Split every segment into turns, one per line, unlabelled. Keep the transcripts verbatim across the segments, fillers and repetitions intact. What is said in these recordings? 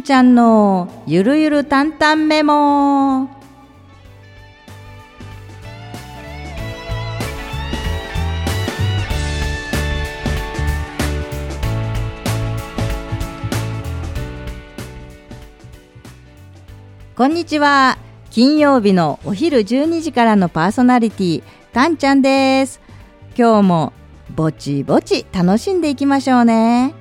んちゃんのゆるゆるたんたんメモ。こんにちは。金曜日のお昼じゅうにじからのパーソナリティたんちゃんです。今日もぼちぼち楽しんでいきましょうね。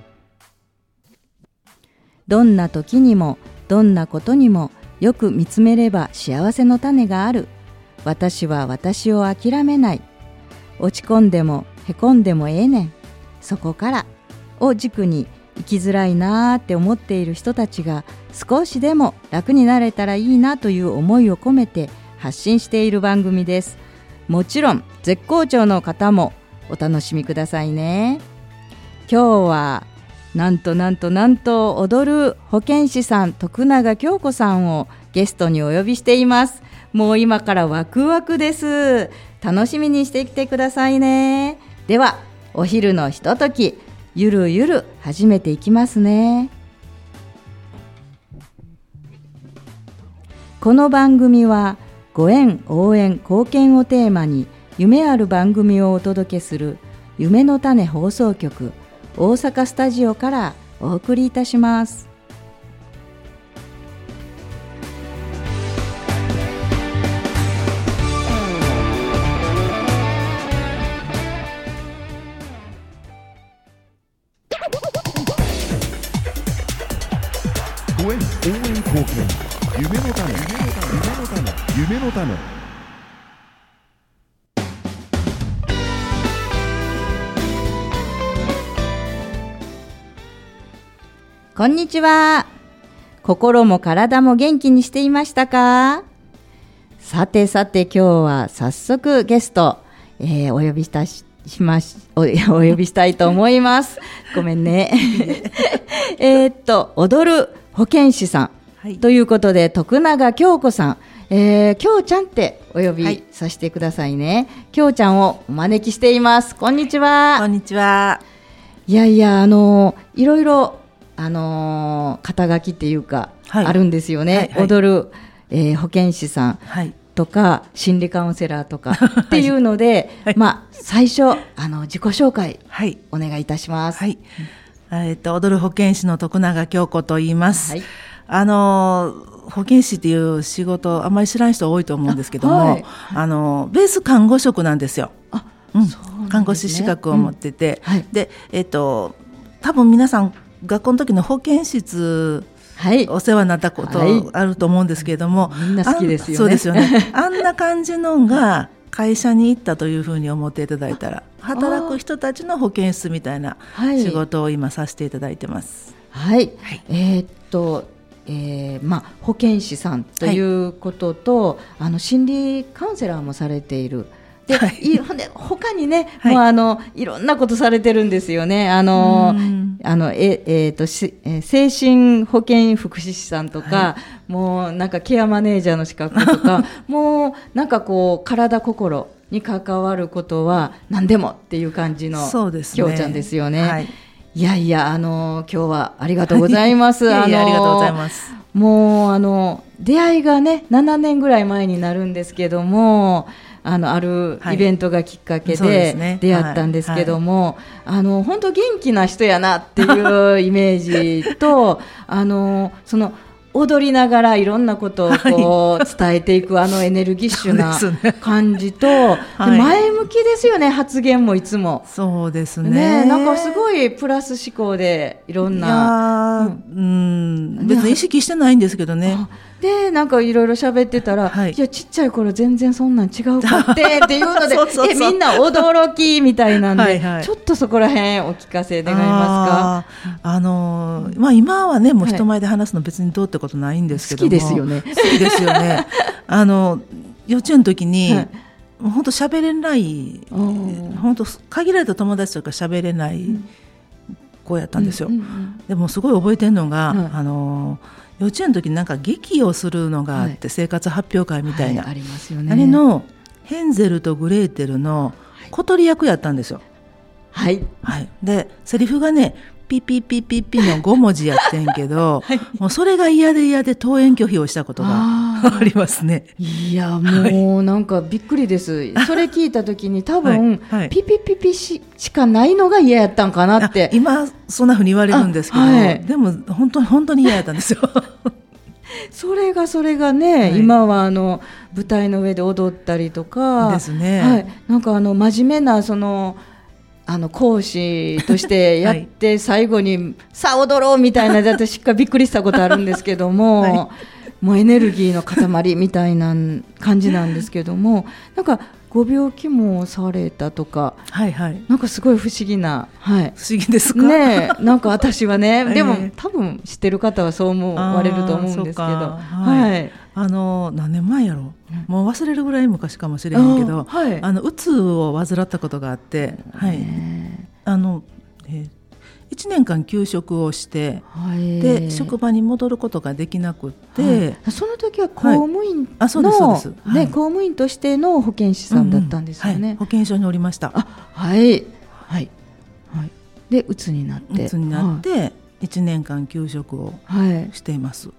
どんな時にもどんなことにもよく見つめれば幸せの種がある。私は私を諦めない。落ち込んでもへこんでもええねん。そこからを軸に生きづらいなーって思っている人たちが少しでも楽になれたらいいなという思いを込めて発信している番組です。もちろん絶好調の方もお楽しみくださいね。今日はなんとなんとなんと踊る保健師さん徳永京子さんをゲストにお呼びしています。もう今からワクワクです。楽しみにしてきてくださいね。ではお昼のひとときゆるゆる始めていきますね。この番組はご縁応援貢献をテーマに夢ある番組をお届けする夢の種放送局大阪スタジオからお送りいたします。
ご縁応援貢献夢の種夢の種夢の種。
こんにちは。心も体も元気にしていましたか？さてさて今日は早速ゲスト、えー、お呼びしたししまし お, お呼びしたいと思います。ごめんね。えっと踊る保健師さん、はい、ということで徳永京子さん、えー、京ちゃんってお呼びさせてくださいね。はい、京ちゃんをお招きしています。こんにちは。
こんにちは。
いやいやあのいろいろあのー、肩書きっていうか、はい、あるんですよね。はいはい、踊る、えー、保健師さんとか、はい、心理カウンセラーとかっていうので、はい、まあ最初あの自己紹介、はい、お願いいたします。はい、
えー、と踊る保健師の徳永京子と言います。はい、あの保健師っていう仕事あんまり知らない人多いと思うんですけども、はい、あのベース看護職なんですよ。あ、うん、そうなんですね。看護師資格を持ってて、うん、はい、で、えー、と多分皆さん学校の時の保健室、はい、お世話になったことあると思うんですけれども、
はい、みんな好きですよね。
そうですよね。あんな感じのが会社に行ったというふうに思っていただいたら、働く人たちの保健室みたいな仕事を今させていただいてます。はい、
はい、えー、っと、えーまあ、保健師さんということと、はい、あの心理カウンセラーもされている。で、はい、ほんで他にね、はい、もうあのいろんなことされてるんですよね。あのあのええー、としえ精神保健福祉士さんとか、はい、もうなんかケアマネージャーの資格とかもうなんかこう体心に関わることは何でもっていう感じのきょうちゃんですよね。はい、いやいやあの今日はありがとうございます。
あのいやいやありがとうございます。
もうあの出会いがねななねんぐらい前になるんですけども、あのあるイベントがきっかけで出会ったんですけども、はいはい、あの本当元気な人やなっていうイメージとあのその踊りながらいろんなことをこう伝えていく、はい、あのエネルギッシュな感じと、ね、はい、前向きですよね。発言もいつも
そうです ね,
ねなんかすごいプラス思考でいろんな、い
や、うん、うん、別に意識してないんですけどね。
でなんかいろいろ喋ってたら、はい、いやちっちゃい頃全然そんなん違うかってっていうのでそうそうそう、えみんな驚きみたいなんではい、はい、ちょっとそこら辺お聞かせ願いますか。
あ、あのーまあ、今はねもう人前で話すの別にどうってことないんですけども、
好きですよね。
好きですよね。あの幼稚園の時に、はい、本当喋れない本当限られた友達とか喋れない子やったんですよ。うんうんうん、でもすごい覚えてるのが、はい、あのー幼稚園の時になんか劇をするのがあって、はい、生活発表会みたいな、
はい、ありますよね。
あれのヘンゼルとグレーテルの小鳥役やったんですよ。はい、はい、でセリフがねピピピピピのご文字やってんけど、はい、もうそれが嫌で嫌で登園拒否をしたことがありますね。
いやもうなんかびっくりです。それ聞いた時に多分、はいはい、ピピピピ し, しかないのが嫌やったんかなって。
今そんな風に言われるんですけど、はい、でも本当に本当に嫌やったんですよ。
それがそれがね、はい、今はあの舞台の上で踊ったりとか
ですね、
はい、なんかあの真面目なそのあの講師としてやって最後にさあ踊ろうみたいなで私がびっくりしたことあるんですけども、はい、もうエネルギーの塊みたいな感じなんですけども、なんかご病気もされたとか、はいはい、なんかすごい不思議な、はい、
不思議ですか
ね。なんか私はね、でも多分知ってる方はそう思われると思うんですけど、はい、はい、
あの何年前やろう、もう忘れるぐらい昔かもしれへんけど、はい、あのうつを患ったことがあって、はい、あの、えー、いちねんかん休職をして、はい、で職場に戻ることができなくって、はい、
その時は公務員の、はい、あ、そうですそうです、はい、ね、公務員としての保健師さんだったんですよね、うんうん、はい、
保健所におりました。
あ、はいはいはい、でうつになって
うつになって、はい、いちねんかん休職をしています、はい、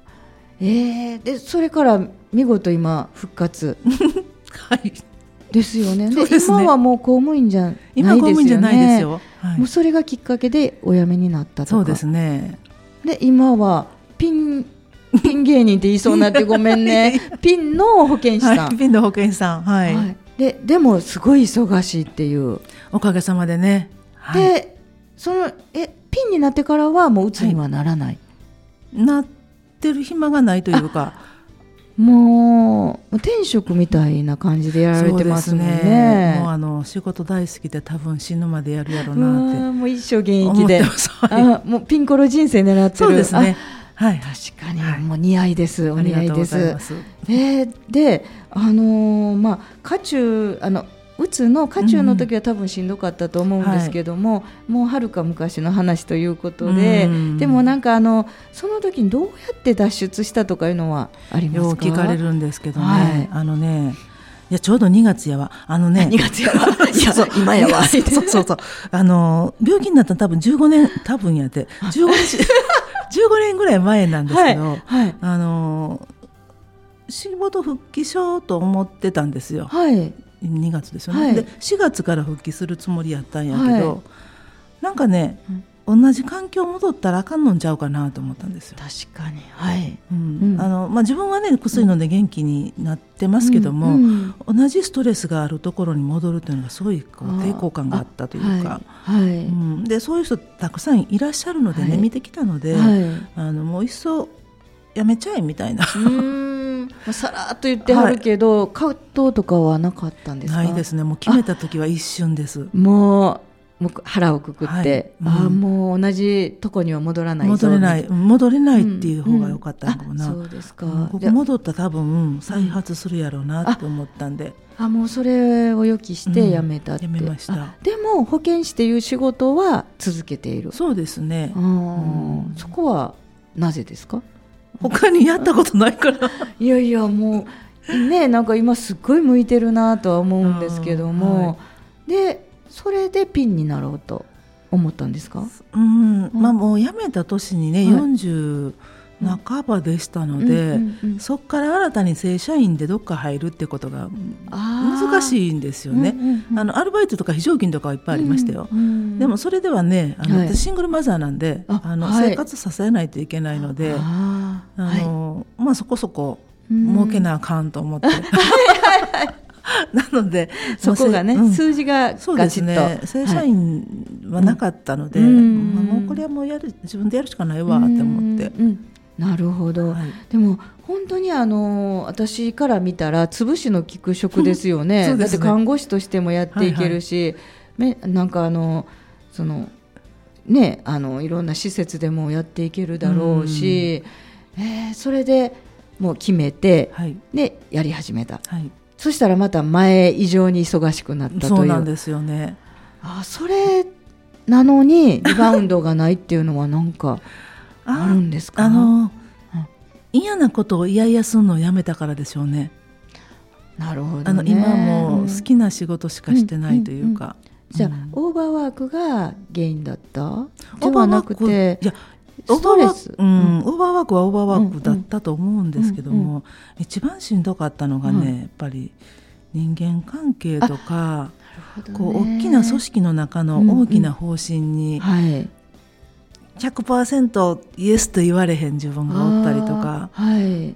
えー、でそれから見事今復活はいですよね。で、今はもう公務員じゃないですよね。
今公務員じゃないですよ、
はい、もうそれがきっかけでお辞めになったとか。
そうですね。
で今はピンピン芸人って言いそうになってごめんねピンの保健師さん、
はい、ピンの保健師さん、はい、はい、
で, でもすごい忙しいっていう。
おかげさまでね、
はい、でそのえピンになってからはもううつにはならない、
はい、なってる暇がないというか、
もう天職みたいな感じでやられてますもん ね, ね
もうあの仕事大好きで多分死ぬまでやるやろうなって
もう一生現役で、あ、もうピンコロ人生狙ってる。
そうですね、はい、
確かに、はい、もう似合いです、お似合いです。えー、で、あのーまあ、渦中あのうつの渦中の時は多分しんどかったと思うんですけども、うん、もうはるか昔の話ということで、うん、でもなんかあのその時にどうやって脱出したとかいうのはありますか？
よう聞かれるんですけどね、はい、あのね、いやちょうどにがつやわ、あのね
にがつやわいやそう今やわ
そうそうそう、あの病気になったの多分じゅうごねん多分やってじゅうごねんじゅうごねんぐらい前なんですけど、はいはい、あの仕事復帰しようと思ってたんですよ、はい、にがつですよね、はい、でしがつから復帰するつもりやったんやけど、はい、なんかね、うん、同じ環境戻ったらあかんのんちゃうかなと思ったんですよ。
確かに、はい、
うんうん、あのまあ、自分はね薬飲んで元気になってますけども、うんうん、同じストレスがあるところに戻るというのがすごいこう抵抗感があったというか、はいはい、うん、でそういう人たくさんいらっしゃるのでね、はい、見てきたので、はい、あのもういっそやめちゃえみたいな
さらっと言ってはるけど、はい、葛藤とかはなかったんですか？
ないですね。もう決めた時は一瞬です。
もう、もう腹をくくって、はい、うん、あもう同じとこには戻らない
戻れない戻れないっていう方が良かったのかな、うんうん、そうですか、うん、ここ戻ったら多分再発するやろうなって思ったんで、
ああもうそれを予期して辞めたって、
うん、辞めました。
でも保健師っていう仕事は続けている。
そうですね、
うん、そこはなぜですか？
他にやったことないからい
やいやもうね、なんか今すっごい向いてるなとは思うんですけども、はい、でそれでピンになろうと思ったんですか？
うん、うん、まあ、もう辞めた年にね、はい、よんじゅう半ばでしたので、うんうんうんうん、そこから新たに正社員でどっか入るってことが難しいんですよね、うんうんうん、あのアルバイトとか非常勤とかはいっぱいありましたよ、うんうん、でもそれではね、あの、はい、私シングルマザーなんで、ああの、はい、生活支えないといけないので、ああの、はい、まあ、そこそこ儲けなあかんと思って、うんなので
そこがね、うん、数字がガチッと、そうです
ね、正社員はなかったので、はい、まあ、もうこれはもうやる自分でやるしかないわって思って、
うんうん、なるほど、はい、でも本当にあの私から見たら潰しの効く職ですよ ね, そうですね。だって看護師としてもやっていけるし、はいはい、なんかあのそのね、あのいろんな施設でもやっていけるだろうし、うん、えー、それでもう決めて、はい、でやり始めた、はい、そしたらまた前以上に忙しくなったという。
そうなんですよね。
あ、それなのにリバウンドがないっていうのは何かあるんですか？
あの、うん、嫌なことを嫌々するのをやめたからでしょうね。
なるほどね。
あの今もう好きな仕事しかしてないというか、
うんうんうん、じゃあ、うん、オーバーワークが原因だったったではなくて、
いや
ストレス、
うん、オーバーワークはオーバーワークだったと思うんですけども、うんうん、一番しんどかったのがね、うん、やっぱり人間関係とか、ね、こう大きな組織の中の大きな方針に、うんうん、はい、ひゃくパーセント イエスと言われへん自分がおったりとか、はい、うん、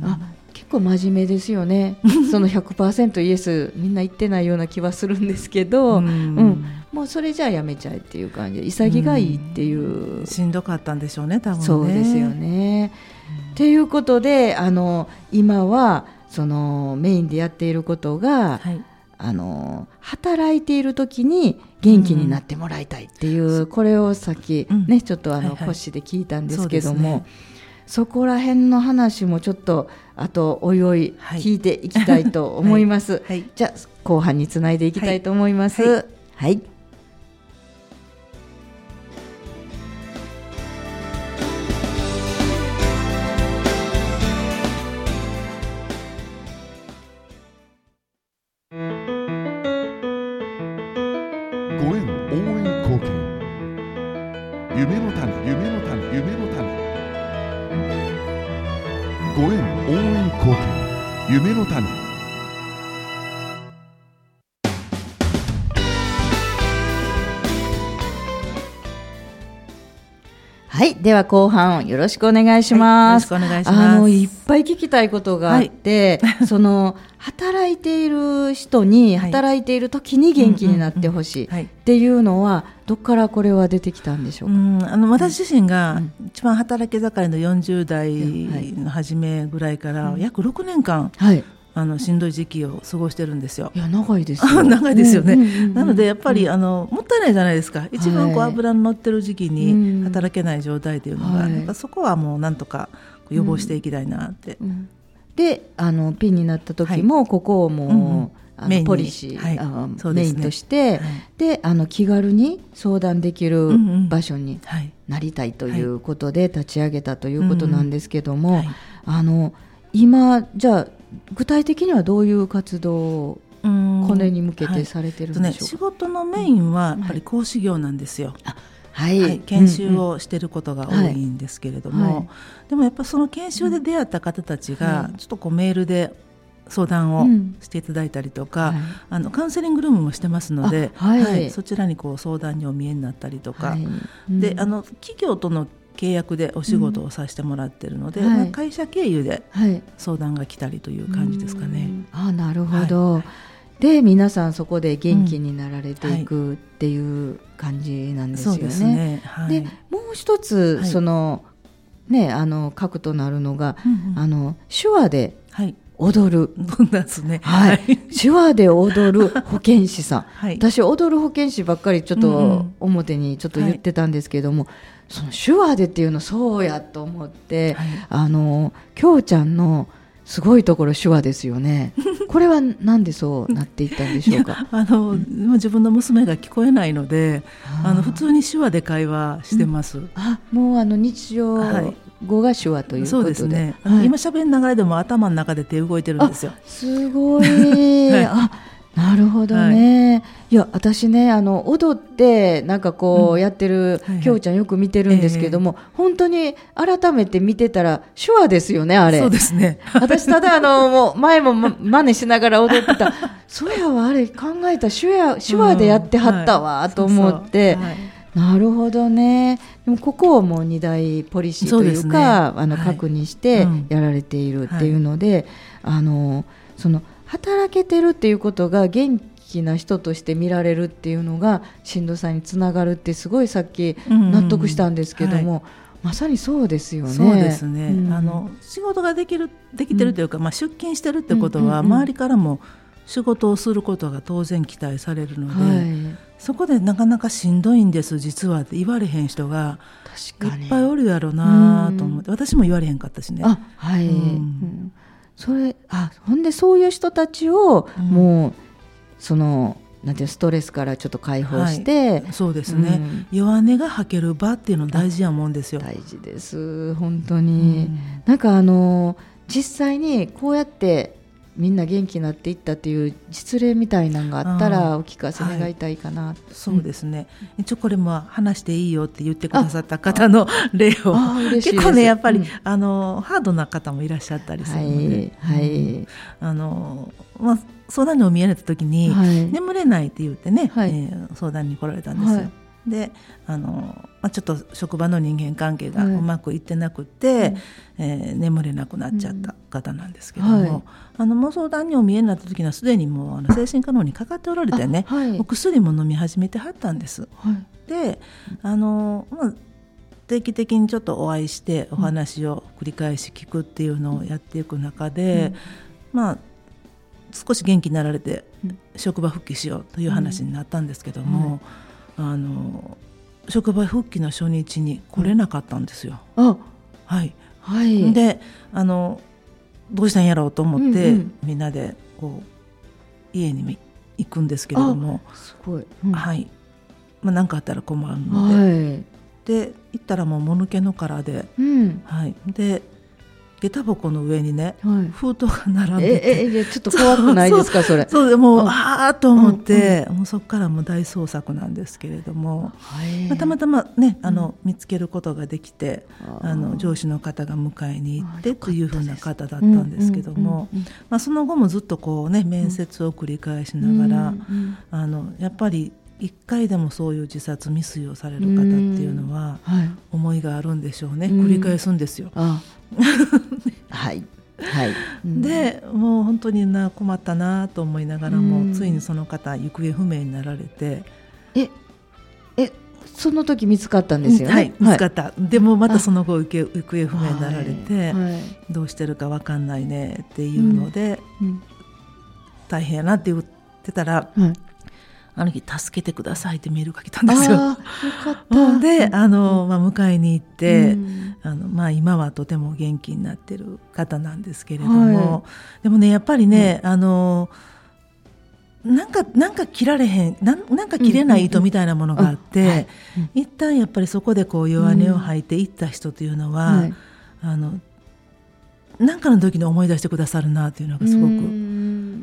あ、結構真面目ですよねその ひゃくパーセント イエスみんな言ってないような気はするんですけど、うん、うん、もうそれじゃあやめちゃえっていう感じで潔がいいっていう、
うん、しんどかったんでしょうね多分ね。
そうですよね、うん、ということであの今はそのメインでやっていることが、はい、あの働いている時に元気になってもらいたいっていう、うん、これをさっき、ね、うん、ちょっとあの講師で聞いたんですけども、そこら辺の話もちょっとあとおいおい聞いていきたいと思います、はいはい、じゃあ後半につないでいきたいと思います。はい、はい、
ご縁応援貢献、夢の種、夢の種、夢の種、ご縁応援貢献、夢の種。
はい、では後半よろしくお願いします。
はい、よろしくお願いします。
あのいっぱい聞きたいことがあって、はい、その働いている人に働いている時に元気になってほしいっていうのはどこからこれは出てきたんでしょうか。うん、
あの私自身が一番働き盛りのよんじゅう代の初めぐらいから約ろくねんかん、はい、あのしんどい時期を過ごしてるんですよ。
いや長いですよ
長いですよね、うんうんうんうん、なのでやっぱり、うん、あのもったいないじゃないですか。一番こう油の乗ってる時期に働けない状態というのが、はい、なんかそこはもうなんとか予防していきたいなって、うんうん、
であのピンになった時も、はい、ここをもう、うんうん、あのポリシー、はい、あそうですね、メインとして、はい、であの気軽に相談できる場所になりたいということで立ち上げたということなんですけども、はいはい、あの今じゃあ具体的にはどういう活動をこれに向けてされてるんでしょうか。はい、ね、仕
事のメインはやっぱり講師業なんですよ。はいはい、研修をしていることが多いんですけれども、はいはい、でもやっぱその研修で出会った方たちがちょっとこうメールで相談をしていただいたりとか、うん、はい、あのカウンセリングルームもしてますので、はいはい、そちらにこう相談にお見えになったりとか、はい、うん、であの企業との契約でお仕事をさせてもらっているので、うん、まあ、会社経由で相談が来たりという感じですかね。
はい、あ、なるほど、はい、で皆さんそこで元気になられていくっていう感じなんですよね。そうですね、はい、でもう一つ、はい、そのね、あの核となるのが、うんうん、あの手話で踊る、
ね、
はい、手話で踊る保健師さん、はい、私踊る保健師ばっかりちょっと表にちょっと言ってたんですけども、はい、その手話でっていうのそうやと思って、はい、あのきょうちゃんのすごいところ手話ですよね。これはなんでそうなっていったんでしょうか。
あの、うん、自分の娘が聞こえないので、あの普通に手話で会話してます。うん、
あ、もうあの日常語が手話ということで、はい、そうですね、
はい、今喋りながらでも頭の中で手動いてるんですよ。
すごい、はい、あ、なるほどね、はい、いや私ね、あの踊ってなんかこうやってる、うん、きょうちゃんよく見てるんですけども、えー、本当に改めて見てたら手話ですよね、あれ。
そうですね。
私ただあのもう前も真似しながら踊ってたそうやわ、あれ考えた手話、手話でやってはったわ、うん、と思って、そうそう、はい、なるほどね。でもここをもうに大ポリシーというか、ね、あの確認してやられているっていうので、はい、あのその働けてるっていうことが元気な人として見られるっていうのがしんどさにつながるってすごいさっき納得したんですけども、うんうん、はい、まさにそうですよね。
そうですね、うん、あの仕事ができる、できてるというか、うん、まあ、出勤してるってことは、うんうんうん、周りからも仕事をすることが当然期待されるので、はい、そこでなかなかしんどいんです実はって言われへん人がいっぱいおるやろうなと思って、私も言われへんかったしね。
あ、はい、うんうん、それ、あ、ほんでそういう人たちを、うん、もうそのなんていうストレスからちょっと解放して、
はい、そうですね、うん、弱音が吐ける場っていうの大事やもんですよ。
大事です本当に、うん、なんかあの実際にこうやってみんな元気になっていったっていう実例みたいなのがあったらお聞かせ願いたいかな、はい、
そうですね、うん、一応これも話していいよって言ってくださった方の例を結構ねやっぱり、うん、あのハードな方もいらっしゃったりするので、はいはい、うん、あのまあ、相談にお見えになった時に、はい、眠れないって言ってね、はい、えー、相談に来られたんですよ、はい、であの、まあ、ちょっと職場の人間関係がうまくいってなくて、はい、えー、眠れなくなっちゃった方なんですけども、うん、はい、あのもう相談にお見えになった時にはすでにもうあの精神科の方にかかっておられてね、はい、お薬も飲み始めてはったんです、はい、であの、まあ、定期的にちょっとお会いしてお話を繰り返し聞くっていうのをやっていく中で、うん、まあ少し元気になられて職場復帰しようという話になったんですけども、うん、あの職場復帰の初日に来れなかったんですよ、うん、あ、はいはい、であのどうしたんやろうと思って、うんうん、みんなでこう家に行くんですけれども、
すごい、
うん、はい、まあ、何かあったら困るので、はい、で行ったらもうもぬけの殻で、うん、はい、で下駄箱の上にね、はい、封筒が並んでて、
えええ、ちょっと怖くないですかそれ。
そうでもうあーと思って、うんうん、もうそこからもう大捜索なんですけれども、はい、まあ、たまたまねあの、うん、見つけることができて、あの上司の方が迎えに行ってというふうな方だったんですけども、まあ、その後もずっとこうね面接を繰り返しながら、うん、あのやっぱり一回でもそういう自殺未遂をされる方っていうのは、はい、思いがあるんでしょうね、繰り返すんですよ。あ
はいはい、
でもう本当にな困ったなと思いながらも、ついにその方行方不明になられて、
ええその時見つかったんですよね。
はい、見つかった、はい、でもまたその後行方不明になられて、はいはい、どうしてるか分かんないねっていうので、うんうん、大変やなって言ってたら、はい、あの日助けてくださいってメールが来たんですよ。あ、よかった。であの、まあ、迎えに行って、うん、あのまあ、今はとても元気になってる方なんですけれども、はい、でもねやっぱりね、うん、あのなんかなんか切られへん な, なんか切れない糸みたいなものがあって、うんうんうん、はい、一旦やっぱりそこでこう弱音を吐いていった人というのは、うん、はい、あのなんかの時に思い出してくださるなというのがすごく、うん、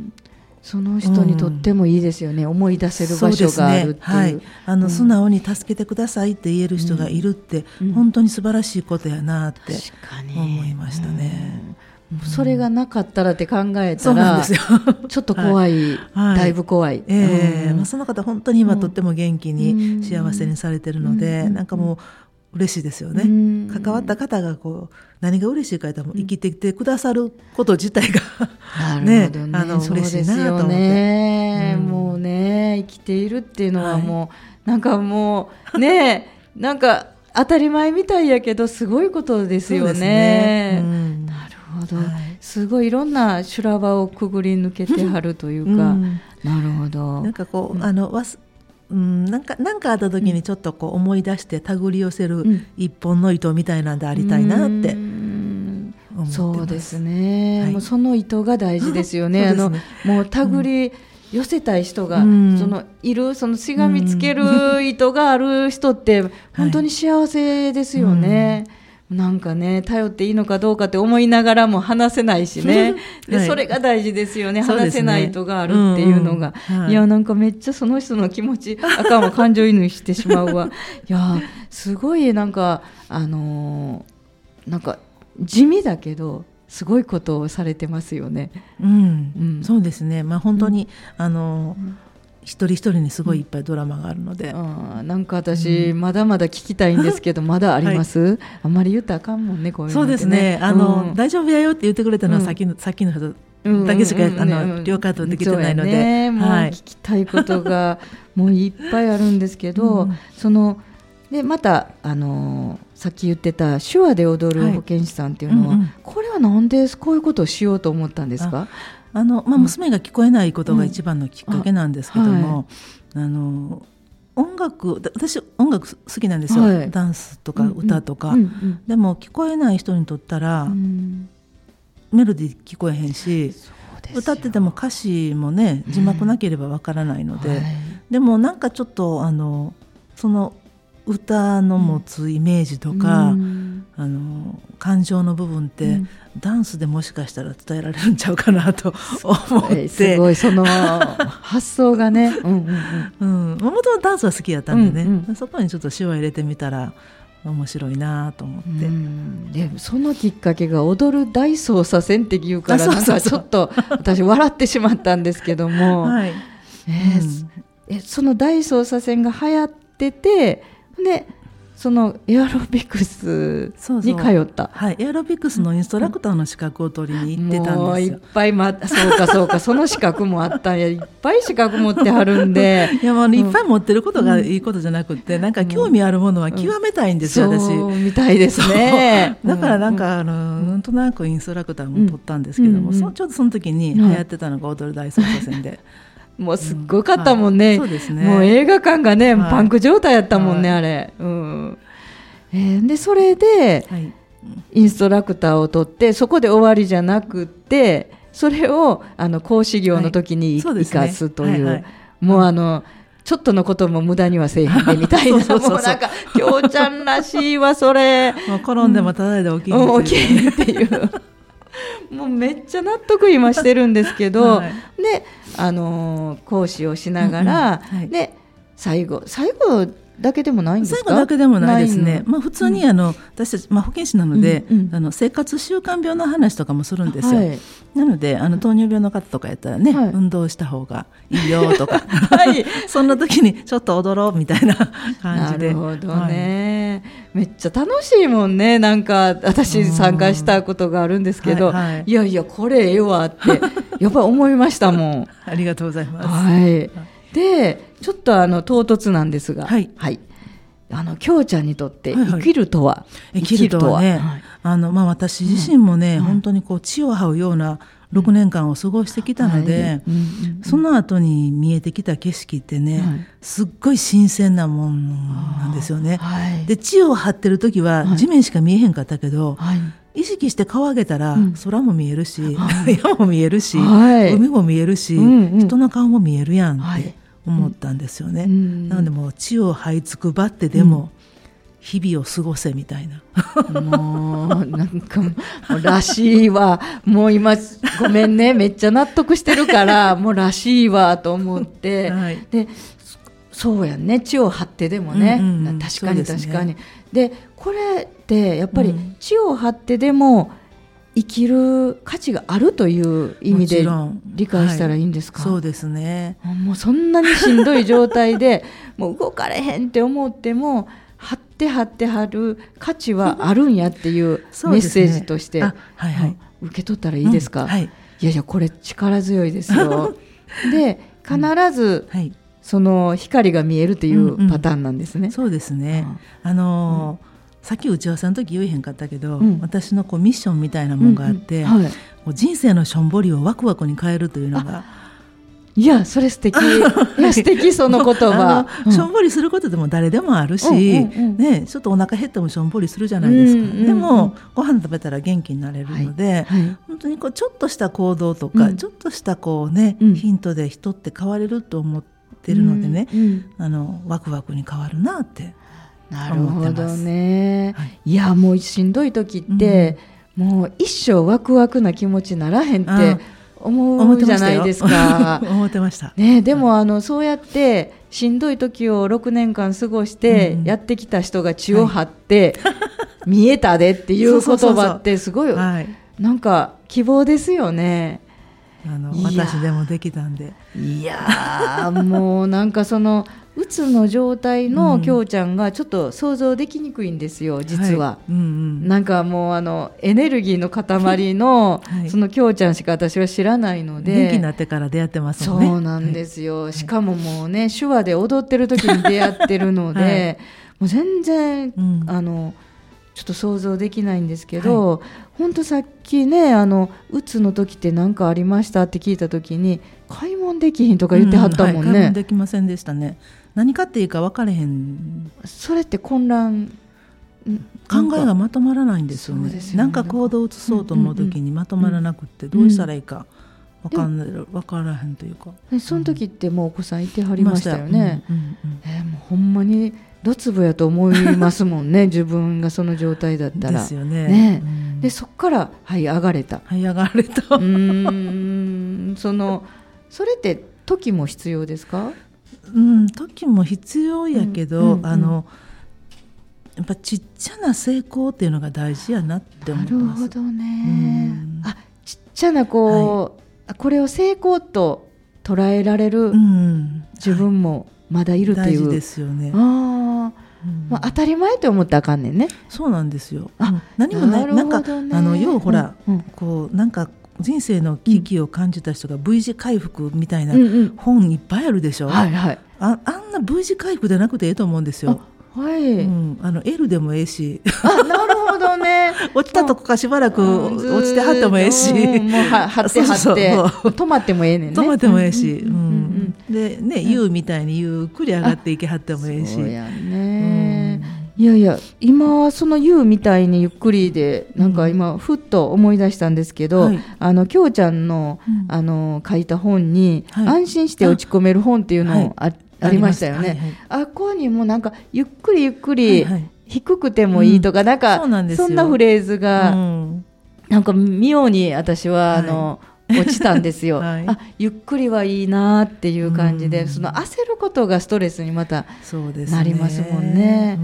その人にとってもいいですよね、うん、思い出せる場所があるっていう、
はい、あの、うん、素直に助けてくださいって言える人がいるって、うん、本当に素晴らしいことやなって思いましたね、
うん、それがなかったらって考えたらちょっと怖い、はい、だいぶ怖い、
えーうんまあ、その方本当に今とっても元気に幸せにされてるので、うん、なんかもう嬉しいですよね、うん、関わった方がこう何が嬉しいかというと生きてきてくださること自体が
なるほどね、ね、あの嬉しいなと思って、ね、うん、もうね生きているっていうのはもう、はい、なんかもうねなんか当たり前みたいやけどすごいことですよ ね, ですね、うん、なるほど、はい、すごいいろんな修羅場をくぐり抜けてはるというか、うん、なるほど、
なんかこう、うん、あのわすうん、なんか、なんかあった時にちょっとこう思い出して手繰り寄せる一本の糸みたいなんでありたいなって思ってます。
そうですね、はい、もうその糸が大事ですよ ね, ねあのもう手繰り寄せたい人が、うん、そのいるそのしがみつける糸がある人って本当に幸せですよね、はい、うん、なんかね頼っていいのかどうかって思いながらも話せないしねで、はい、それが大事ですよね、話せない糸があるっていうのが、うんうん、はい、いやなんかめっちゃその人の気持ちあかんわ感情移入してしまうわいやすごいなんかあのー、なんか地味だけどすごいことをされてますよね、
うんうん、そうですね、まあ、本当に、うん、あのーうん一人一人にすごいいっぱいドラマがあるので、うん、
あなんか私、うん、まだまだ聞きたいんですけどまだあります、はい、あんまり言ったらあかんもんねこういうのってね。
そうですねあの、うん、大丈夫やよって言ってくれたのはさっき の,、うん、さっきの人だけしか、うんうんうん、あの了解とできてないので、ね、もう聞きたいことがもういっぱいあるんですけど、うん、そのでまたあのさっき言ってた手話で踊る保健師さんっていうのは、はい、うんうん、これはなんでこういうことをしようと思ったんですか？ あのまあ、娘が聞こえないことが一番のきっかけなんですけども、うん、あの音楽私音楽好きなんですよ、はい、ダンスとか歌とか、うんうんうん、でも聞こえない人にとったら、うん、メロディー聞こえへんし歌ってても歌詞もね字幕なければわからないので、うんはい、でもなんかちょっとあのその歌の持つイメージとか、うん、 あの感情の部分って、うん、ダンスでもしかしたら伝えられるんちゃうかなと思って、
すごいその発想がね、うんうんうん、
うん、もともとダンスは好きやったんでね、
うんうん、
そこにちょっと手話入れてみたら面白いなと思って、うん、
でそのきっかけが踊る大捜査線っていうから、なんかちょっと私笑ってしまったんですけども、はい、えーうん、えその大捜査線が流行ってて、でそのエアロビクスに通った。
そうそう、はい、エアロビクスのインストラクターの資格を取りに行ってたんですよ。もうい
っぱい、ま、そうかそうかその資格もあったんや、いっぱい資格持ってはるんで
いや、もう、うん、いっぱい持ってることがいいことじゃなくて、うん、なんか興味あるものは極めたいんですよ、うん、私
そうみたいですね。
だからなんか、あの、うん、なんとなくインストラクターも取ったんですけども、うん、そちょうどその時に流行ってたのが踊る大捜査線で、
もうすっごかったもんね、うん、はい、そうですね、もう映画館がね、はい、パンク状態やったもんね、はい、あれ、うん、えー、でそれで、はい、インストラクターを取ってそこで終わりじゃなくて、それをあの講師業の時に生、はい、かすという、はいはい、もうあのちょっとのことも無駄にはせえへんでみたいなそうそうそうそう、もうなんかきょうちゃんらしいわそれ
もう転んでもただで起きる、
うん、起きるっていうもうめっちゃ納得今してるんですけど、はい、で、あのー、講師をしながら、うんうん、はい、で最後最後だけでもないんですか？
最後だけでもないですね。まあ、普通にあの、うん、私たち、まあ、保健師なので、うんうん、あの生活習慣病の話とかもするんですよ、はい、なのであの糖尿病の方とかやったらね、はい、運動した方がいいよとか、はい、そんな時にちょっと踊ろうみたいな感じで。
なるほどね、はい、めっちゃ楽しいもんね。なんか私参加したことがあるんですけど、はいはい、いやいやこれええわってやっぱり思いましたもん
ありがとうございます、
はい、でちょっとあの唐突なんですが、はいはい、あのきょうちゃんにとって生きるとは、はいはい、
生きるとはね、はい、あのまあ、私自身もね、うん、本当にこう血を這うようなろくねんかんを過ごしてきたので、はい、うん、その後に見えてきた景色ってね、はい、すっごい新鮮なもんなんですよね、はい、で血を這ってる時は地面しか見えへんかったけど、はい、意識して顔上げたら、うん、空も見えるし、はい、山も見えるし、はい、海も見えるし、うんうん、人の顔も見えるやんって、はい、思ったんですよね、うん、なのでもう血を這いつくばってでも日々を過ごせみたいな、
うん、もうなんかもうらしいわ、もう今ごめんねめっちゃ納得してるからもうらしいわと思って、はい、でそうやんね、血を張ってでもね、うんうん、確かに確かに で,、ね、でこれってやっぱり血を張ってでも生きる価値があるという意味で理解したらいいんですか？
はい、そうですね。
もうそんなにしんどい状態でもう動かれへんって思っても張って張って張る価値はあるんやっていうメッセージとして、ね、はいはい、受け取ったらいいですか？うん、はい、いやいやこれ力強いですよで必ず、うん、はい、その光が見えるっていうパターンなんですね、うんうん、
そうですね、あのーうん、さっき打ち合わせの時言えへんかったけど、うん、私のこうミッションみたいなものがあって、うんうん、はい、もう人生のしょんぼりをワクワクに変えるというのが、
いやそれ素敵いや素敵その言葉
うん、しょんぼりすることでも誰でもあるし、うんうんうん、ね、ちょっとお腹減ってもしょんぼりするじゃないですか、うんうんうん、でもご飯食べたら元気になれるので、はいはい、本当にこうちょっとした行動とか、うん、ちょっとしたこう、ね、うん、ヒントで人って変われると思ってるのでね、うんうん、あのワクワクに変わるなって
なるほどね、はい、いやもうしんどい時って、うん、もう一生ワクワクな気持ちならへんって思うじゃないですか。
思ってました、
ね、でもあのそうやってしんどい時をろくねんかん過ごしてやってきた人が血を張って、はい、見えたでっていう言葉ってすごいなんか希望ですよね。
あの私でもできたんで、
いやもうなんかそのうつの状態のきょうちゃんがちょっと想像できにくいんですよ、実は、はい、うんうん、なんかもうあのエネルギーの塊の、はい、そのきょうちゃんしか私は知らないので、
元気になってから出会ってますもんね。
そうなんですよ、はい、しかももうね手話で踊ってる時に出会ってるので、はい、もう全然、うん、あのちょっと想像できないんですけど、はい、ほんとさっきねあのうつの時って何かありましたって聞いた時に買い物できひんとか言ってはったもんね、うん、はい、買い物
できませんでしたね。何かっていうか分かれへん。
それって混乱、
考えがまとまらないんですよね。なんか行動を移そうと思う時にまとまらなくって、どうしたらいいか分かんない、分からへんというか。
その時ってもうお子さんいてはりましたよね。うんうんうん、えー、もうほんまにドツボやと思いますもんね自分がその状態だったら
ですよね。
ね、
うん、
でそっから這い上がれた。
這い上がれた。
うーんそのそれって時も必要ですか？
うん、時も必要やけど、うんうんうん、あのやっぱちっちゃな成功っていうのが大事やなって思ってます。
なるほどね。あ、ちっちゃなこう、はい、これを成功と捉えられる自分もまだいるっていう、
大事ですよね。
あ、うんまあ、当たり前って思ったらあかんねんね。
そうなんですよ。あ、うん、何もない、なんかあの要ほら、うんうん、こうなんか人生の危機を感じた人が V 字回復みたいな本いっぱいあるでしょ、うんうんはいはい、あ, あんな V 字回復じゃなくていいと思うんですよ。はいうん、あの L でもええし
あなるほどね
落ちたとこからしばらく落ちてはってもええし、うん、
もうは張って張ってそうそうそう止まってもええねんね。
止まってもええし、うんうんうん、でね、うん、U みたいにゆっくり上がっていけはってもええし。
そうやね、うん、いやいや今はその U みたいにゆっくりでなんか今ふっと思い出したんですけど、うん、あのきょうちゃん の,、うん、あの書いた本に、はい、安心して落ち込める本っていうのをあって、はいありましたよね。はいはい、あこにもなんかゆっくりゆっくり、はいはい、低くてもいいとか、うん、なんか そ, んそんなフレーズが、うん、なんか妙に私はあの、はい、落ちたんですよ、はい、あゆっくりはいいなっていう感じで、うん、その焦ることがストレスにまたなりますもんね。うん、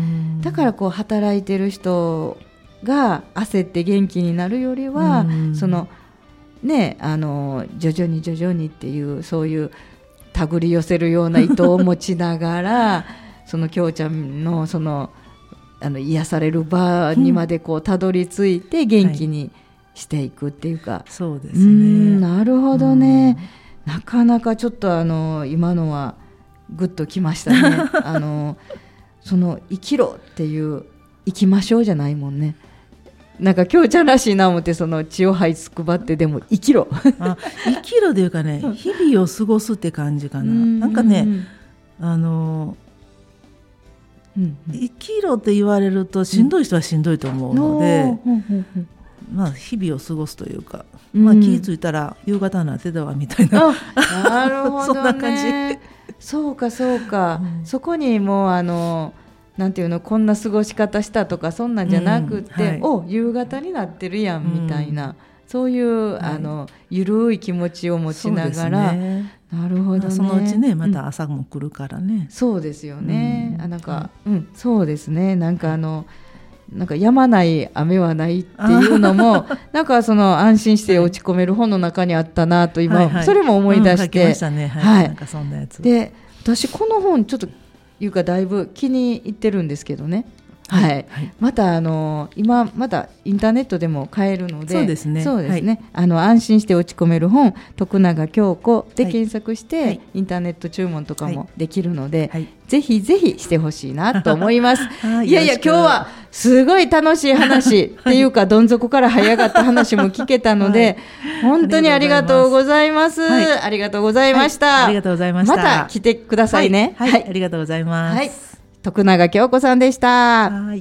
だからこう働いてる人が焦って元気になるよりは、うん、そのねあの徐々に徐々にっていうそういう手繰り寄せるような糸を持ちながらそのきょうちゃん の, そのあの癒される場にまでこうたどり着いて元気にしていくっていうか、はい、
そうですね。うん
なるほどね。なかなかちょっとあの今のはグッときましたねあのその生きろっていう生きましょうじゃないもんね。なんかきょうちゃんらしいな思ってその血を這いつくばってでも生きろ
あ生きろというかね日々を過ごすって感じかな。なんかねあの、うんうん、生きろって言われるとしんどい人はしんどいと思うので、うんまあ、日々を過ごすというか、まあ、気づいたら夕方になってたわみたいな、
うん、なるほどねそんな感じそうかそうか、うん、そこにもうあのなんていうのこんな過ごし方したとかそんなんじゃなくて、うんはい、お夕方になってるやんみたいな、うん、そういう、はい、あのゆるい気持ちを持ちながら、ね、なるほどね、まあ、
そのうちねまた朝も来るからね、
うん、そうですよね、うん、あなんか、うん、そうですねなんかあのなんか止まない雨はないっていうのもなんかその安心して落ち込める本の中にあったなと今、はいはい、それも思い出して、うん、書きましたね、はいはい、なんかそんなやつで私この本ちょっというかだいぶ気に入ってるんですけどね、はいはい、またあの今まだインターネットでも買えるので
そうですね、
そうですね、はい、あの安心して落ち込める本徳永京子で検索して、はい、インターネット注文とかもできるので、はい、ぜひぜひしてほしいなと思いますいやいや今日はすごい楽しい話っていうかどん底から這い上がった話も聞けたので、はい、本当にありがとうございます、はい、ありがとうございました、はい、
ありがとうございました。
また来てくださいね、
はいはいはい、ありがとうございます、はい、
徳永京子さんでした。
はい。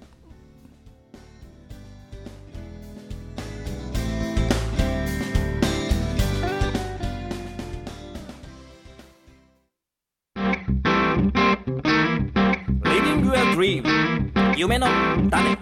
Living a dream 夢の種。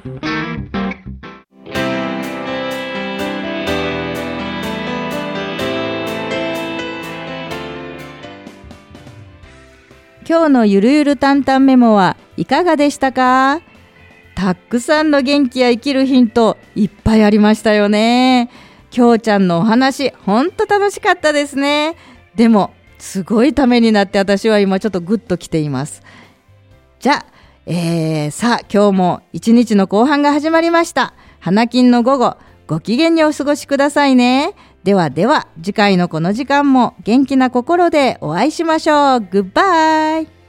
今日のゆるゆる担々メモはいかがでしたか？たくさんの元気や生きるヒントいっぱいありましたよね。きょうちゃんのお話ほんと楽しかったですね。でもすごいためになって私は今ちょっとグッときています。じゃあ、えー、さあ今日も一日の後半が始まりました。花金の午後ご機嫌にお過ごしくださいね。ではでは次回のこの時間も元気な心でお会いしましょう。グッバイ。